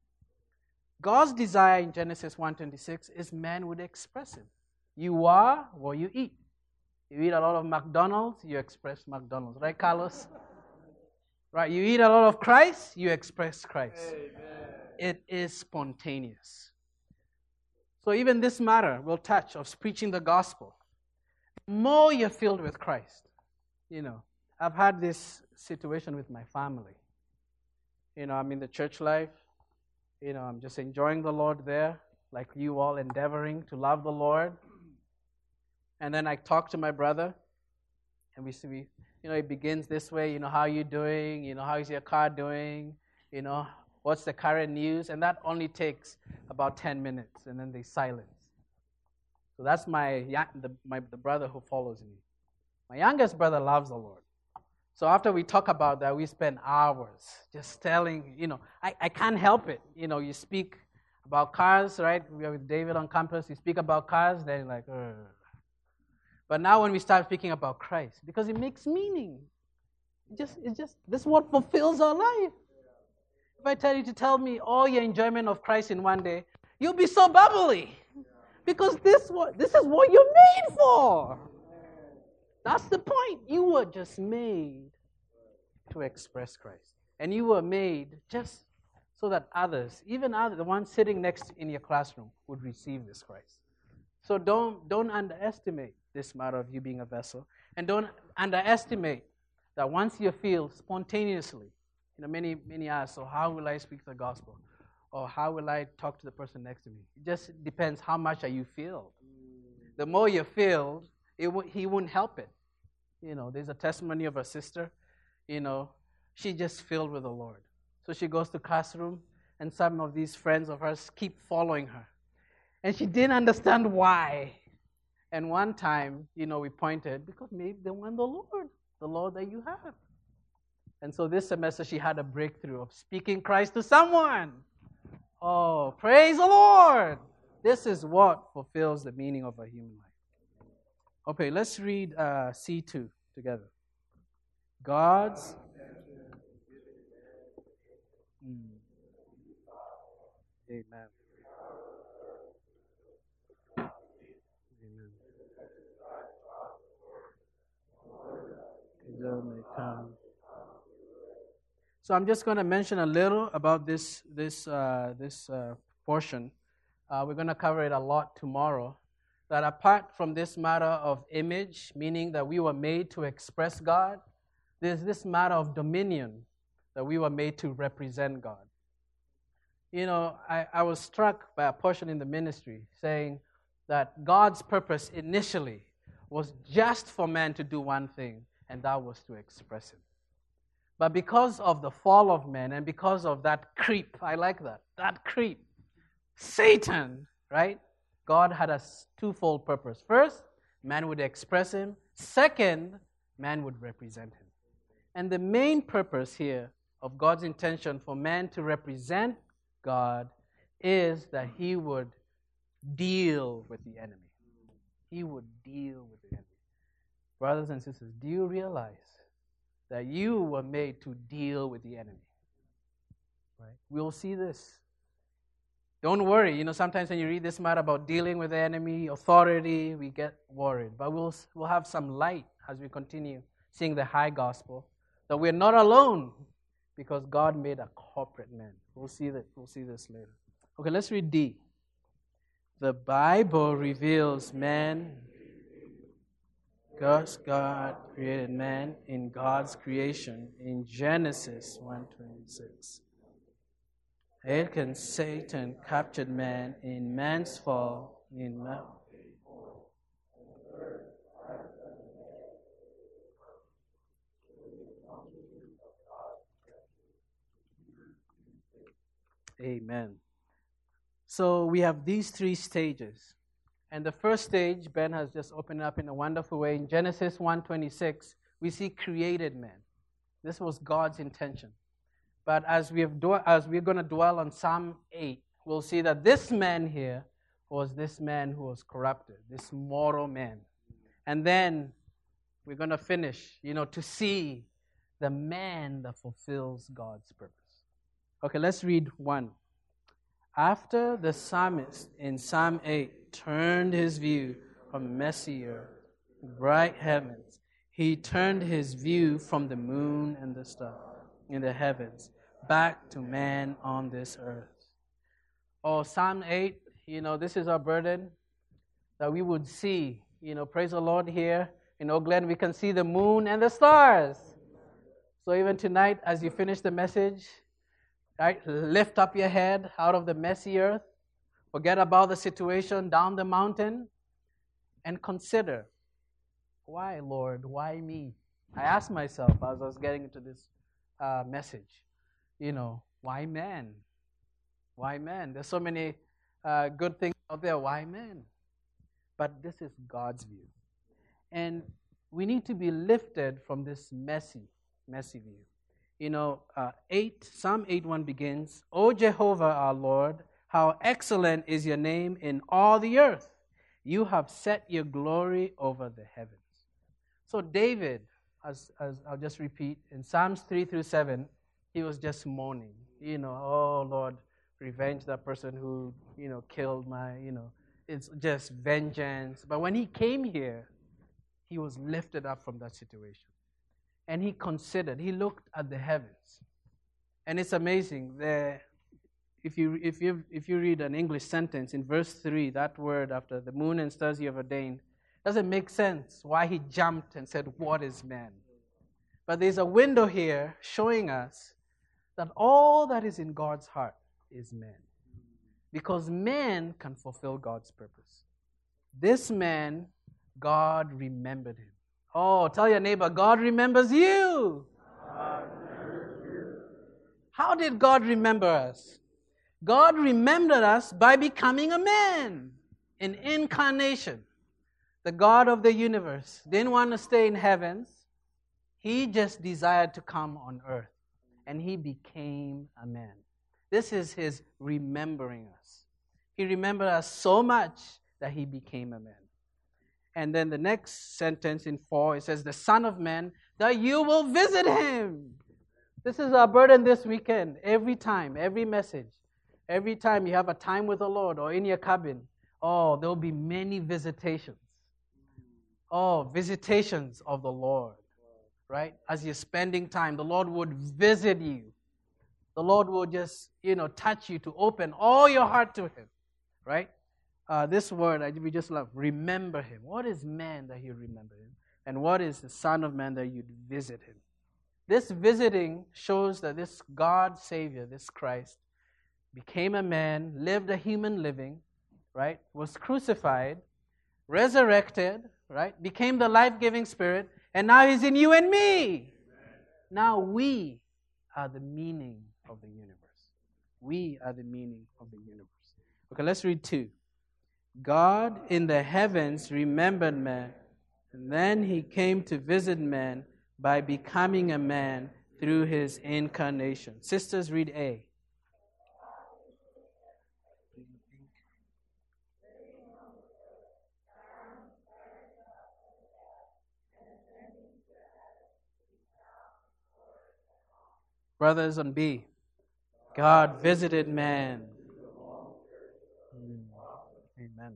God's desire in Genesis one twenty-six is man would express him. You are what you eat. You eat a lot of McDonald's, you express McDonald's. Right, Carlos? Right, you eat a lot of Christ, you express Christ. Amen. It is spontaneous. So even this matter we'll touch of preaching the gospel. The more you're filled with Christ. You know, I've had this situation with my family. You know, I'm in the church life. You know, I'm just enjoying the Lord there, like you all endeavoring to love the Lord. And then I talk to my brother, and we see, we, you know, it begins this way, you know, how are you doing? You know, how is your car doing? You know, what's the current news? And that only takes about ten minutes, and then they silence. So that's my, the, my the brother who follows me. My youngest brother loves the Lord. So after we talk about that, we spend hours just telling, you know, I, I can't help it. You know, you speak about cars, right? We are with David on campus. You speak about cars, then you're like, ugh. But now when we start speaking about Christ, because it makes meaning. It just, it's just, this is what fulfills our life. If I tell you to tell me all your enjoyment of Christ in one day, you'll be so bubbly. Because this, what, this is what you're made for. That's the point. You were just made to express Christ. And you were made just so that others, even others, the ones sitting next in your classroom, would receive this Christ. So don't, don't underestimate this matter of you being a vessel. And don't underestimate that once you feel spontaneously, you know, many, many ask, so how will I speak the gospel? Or how will I talk to the person next to me? It just depends how much are you filled. The more you're filled, it w- he wouldn't help it. You know, there's a testimony of a sister, you know, she just filled with the Lord. So she goes to classroom, and some of these friends of hers keep following her. And she didn't understand why. And one time, you know, we pointed, because maybe they want the Lord, the Lord that you have. And so this semester, she had a breakthrough of speaking Christ to someone. Oh, praise the Lord! This is what fulfills the meaning of a human life. Okay, let's read uh, C two together. God's... Mm. Amen. Amen. May come. So I'm just going to mention a little about this this uh, this uh, portion. Uh, we're going to cover it a lot tomorrow. That apart from this matter of image, meaning that we were made to express God, there's this matter of dominion, that we were made to represent God. You know, I, I was struck by a portion in the ministry saying that God's purpose initially was just for man to do one thing, and that was to express Him. But because of the fall of man and because of that creep, I like that, that creep, Satan, right? God had a twofold purpose. First, man would express Him. Second, man would represent Him. And the main purpose here of God's intention for man to represent God is that He would deal with the enemy. He would deal with the enemy. Brothers and sisters, do you realize that you were made to deal with the enemy? Right? We'll see this. Don't worry. You know, sometimes when you read this matter about dealing with the enemy, authority, we get worried. But we'll we'll have some light as we continue seeing the high gospel, that we're not alone because God made a corporate man. We'll see that. We'll see this later. Okay, let's read D. The Bible reveals man. God's God created man in God's creation in Genesis one twenty-six. It can Satan captured man in man's fall in man. Amen. So we have these three stages. And the first stage, Ben has just opened up in a wonderful way. In Genesis one twenty-six, we see created man. This was God's intention. But as we have do- as we're going to dwell on Psalm eight, we'll see that this man here was this man who was corrupted, this mortal man. And then we're going to finish, you know, to see the man that fulfills God's purpose. Okay, let's read one. After the psalmist in Psalm eight turned his view from messy earth, bright heavens, he turned his view from the moon and the stars in the heavens back to man on this earth. Oh, Psalm eight, you know, this is our burden, that we would see, you know, praise the Lord here in Oak Glen, we can see the moon and the stars. So even tonight, as you finish the message, right, lift up your head out of the messy earth, forget about the situation down the mountain, and consider, why, Lord, why me? I asked myself as I was getting into this uh, message, you know, why man? Why man? There's so many uh, good things out there. Why man? But this is God's view. And we need to be lifted from this messy, messy view. You know, uh, eight, Psalm eight one begins, O Jehovah our Lord, how excellent is your name in all the earth. You have set your glory over the heavens. So David, as, as I'll just repeat, in Psalms three through seven, he was just mourning. You know, oh Lord, revenge that person who, you know, killed my, you know, it's just vengeance. But when he came here, he was lifted up from that situation. and he considered, he looked at the heavens. And it's amazing. The, if you if you if you read an English sentence in verse three, that word after the moon and stars you have ordained, doesn't make sense why he jumped and said, "What is man?" But there's a window here showing us that all that is in God's heart is man. Because man can fulfill God's purpose. This man, God remembered him. Oh, tell your neighbor, God remembers you. God remembers you. How did God remember us? God remembered us by becoming a man, an incarnation. The God of the universe didn't want to stay in heavens. He just desired to come on earth, and he became a man. This is his remembering us. He remembered us so much that he became a man. And then the next sentence in four, it says, the Son of Man, that you will visit him. This is our burden this weekend. Every time, every message, every time you have a time with the Lord or in your cabin, oh, there will be many visitations. Oh, visitations of the Lord, right? As you're spending time, the Lord would visit you. The Lord will just, you know, touch you to open all your heart to him, right? Uh, this word, I, we just love, remember him. What is man that you remember him? And what is the Son of Man that you'd visit him? This visiting shows that this God Savior, this Christ, became a man, lived a human living, right? Was crucified, resurrected, right? Became the life-giving Spirit, and now he's in you and me. Amen. Now we are the meaning of the universe. We are the meaning of the universe. Okay, let's read two. God in the heavens remembered man, and then he came to visit man by becoming a man through his incarnation. Sisters, read A. Brothers, on B. God visited man. Mm. Amen.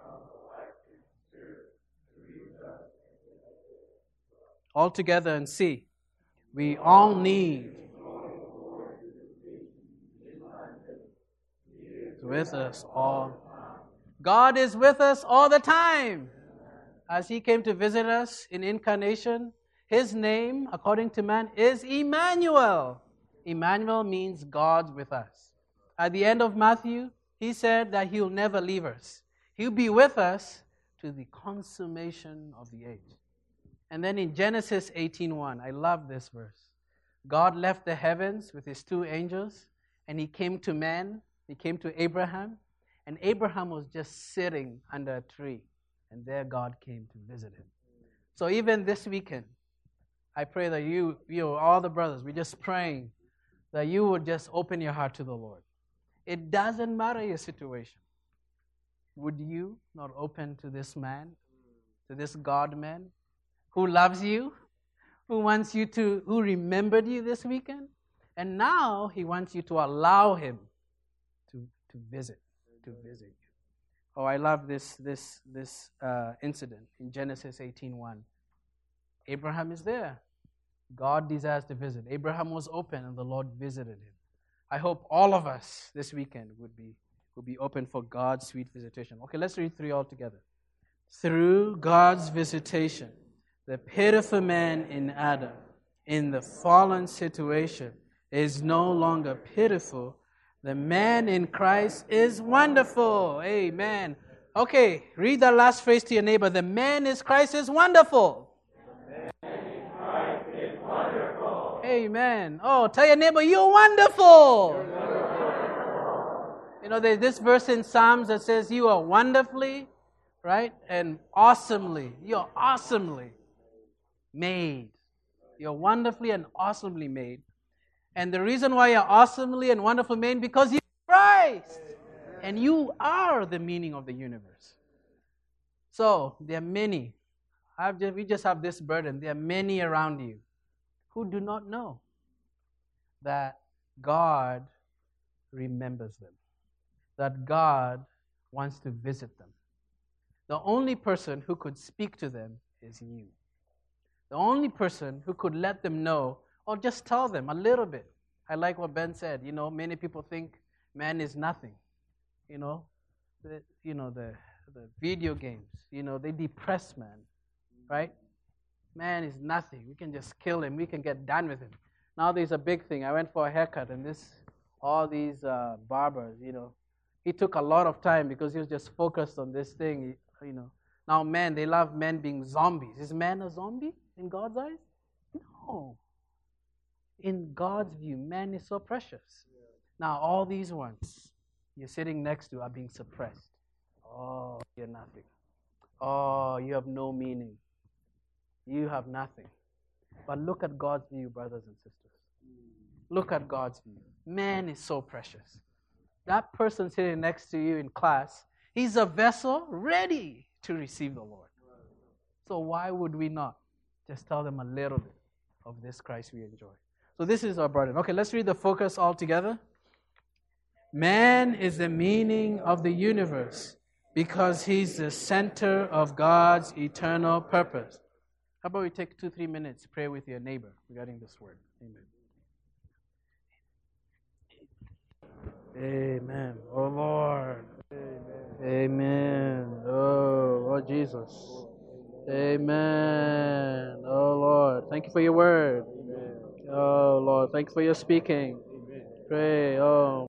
All together and C. We all need with us all. God is with us all the time. As he came to visit us in incarnation, his name, according to man, is Emmanuel. Emmanuel means God with us. At the end of Matthew, he said that he'll never leave us. He'll be with us to the consummation of the age. And then in Genesis eighteen one, I love this verse. God left the heavens with his two angels, and he came to man, he came to Abraham, and Abraham was just sitting under a tree, and there God came to visit him. So even this weekend, I pray that you, you, all the brothers, we're just praying that you would just open your heart to the Lord. It doesn't matter your situation. Would you not open to this man, to this God-man, who loves you, who wants you to, who remembered you this weekend? And now he wants you to allow him to, to visit, to visit you. Oh, I love this, this, this uh, incident in Genesis eighteen one. Abraham is there. God desires to visit. Abraham was open and the Lord visited him. I hope all of us this weekend would be, would be open for God's sweet visitation. Okay, let's read three all together. Through God's visitation, the pitiful man in Adam, in the fallen situation, is no longer pitiful. The man in Christ is wonderful. Amen. Okay, read that last phrase to your neighbor. The man in Christ is wonderful. Amen. Oh, tell your neighbor, you're wonderful. You're wonderful. You know, there's this verse in Psalms that says, you are wonderfully, right, and awesomely. You're awesomely made. You're wonderfully and awesomely made. And the reason why you're awesomely and wonderfully made, because you're Christ. And you are the meaning of the universe. So, there are many. I've just, we just have this burden. There are many around you who do not know that God remembers them, that God wants to visit them. The only person who could speak to them is you. The only person who could let them know, or just tell them a little bit. I like what Ben said. You know, many people think man is nothing. You know, the, you know the the video games. You know, they depress man, right? Man is nothing. We can just kill him. We can get done with him. Now there's a big thing. I went for a haircut, and this, all these uh, barbers, you know, he took a lot of time because he was just focused on this thing, you know. Now men, they love men being zombies. Is man a zombie in God's eyes? No. In God's view, man is so precious. Now all these ones you're sitting next to are being suppressed. Oh, you're nothing. Oh, you have no meaning. You have nothing. But look at God's view, brothers and sisters. Look at God's view. Man is so precious. That person sitting next to you in class, he's a vessel ready to receive the Lord. So why would we not just tell them a little bit of this Christ we enjoy? So this is our burden. Okay, let's read the focus all together. Man is the meaning of the universe because he's the center of God's eternal purpose. How about we take two, three minutes, pray with your neighbor regarding this word. Amen. Amen. Oh Lord. Amen. Amen. Oh, Lord Jesus. Amen. Oh Lord. Thank you for your word. Amen. Oh Lord. Thank you for your speaking. Amen. Pray. Oh.